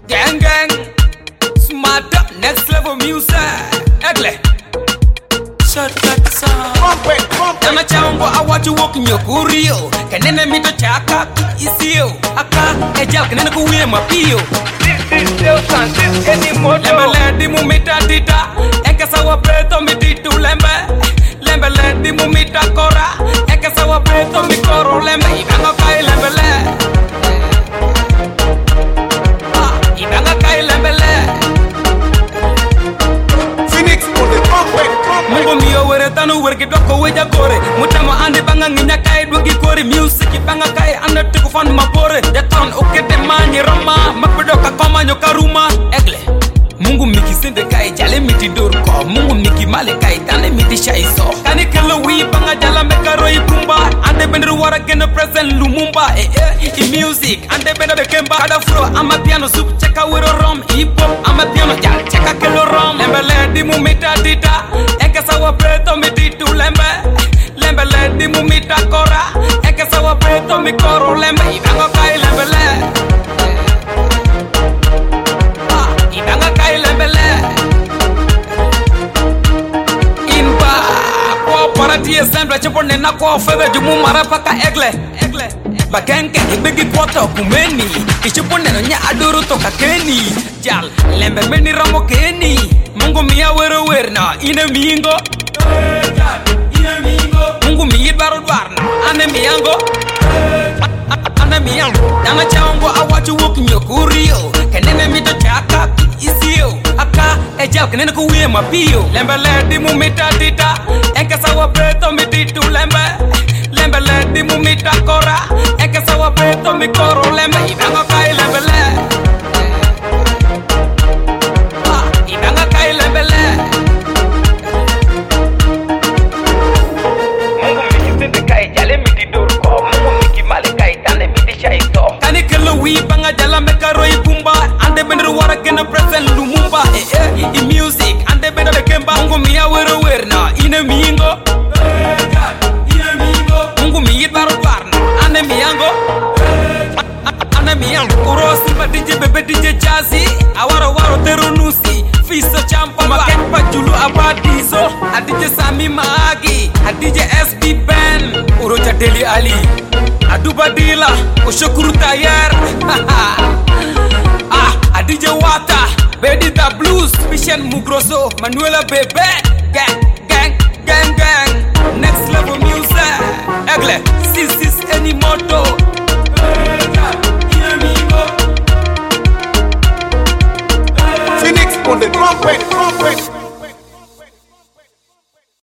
Gang gang, smart up, next level music. Egle. Shut that sound. Tama chango awachu walk in your kurio. Kanene mito chaka isio. Aka ejal kanene kuwe mapio. This is still sun, this anymore. Lembe ledi mumita dita. Eke sawa preto mititu lembe. Lembe ledi mumita kora. Eke sawa preto mikoro lembe. Ibanga kai lembe le. Ibanga kai lembe le. Mungu miyo were tanu werki doko weja kore. Mutama ande banga nginya kai dwagi kore. Music banga kai ande tiku fan mapore. Jaton ukete manye roma. Makbedoka koma nyoka ruma. Egle Mungu miki sinde kai jale miti dorko. Mungu miki male kai tane miti shaiso. Kani kelo wi banga jala meka roi pumba. Ande benru wara gena present Lumumba. In music ande bena bekemba. Kada fro ama piano soup cheka wero rom. Hip hop ama piano jal cheka kelo rom. Lembe ledi mumita dita. Eke sawa preto mititu lembe. Lembe ledi mumita kora. Eke sawa preto mikoro lembe. Ibanga kai lembe le. Ibanga kai lembe le. Inba kwa parati esembra chepone na kwa febe jumu marapaka egle. Bakenke ibigi kwoto kumeni. Ichipone no nya aduru toka keni. Jal lembe meni ramo keni. Mungu miya wero werna ine mingo. Mungu miyi baro dwarna ane miyango. Ane miyango. Dana chango awachu wok nyokurio. Kenene mito chaka isio. Aka ejal kenene kuwe mapio. Lembe ledi mumita dita. Eke sawa preto mititu lembe. Lembe ledi mumita kora. Eke sawa preto mikoro lembe. Ibanga kai lembe le. Ibanga kai lembe le. Mungu miki sinde kai jale miti dorko. Mungu miki male kai tane miti shaiso. Kani kelo wi banga jala meka roi pumba. Ande benru wara gena present Lumumba. In music ande bena bekemba. Mungu miya wero werna ine mingo. Mungu miyi baro dwarna ane miyango. Ane miyango. Uro simba DJ bebe DJ Jazzy. Awaro teru nusi. Fiso champa makempa julu abadizo. Adije Sami Maagi. Adije SB Ben. Uro Jadeli Ali. Aduba Dila. Ushokuru Tayer. Adije Wata. Bedi da Blues. Mission Mugroso. Manuela Bebe. Gang. Next level music. Egle. Sis any motto. Phoenix on the trumpet.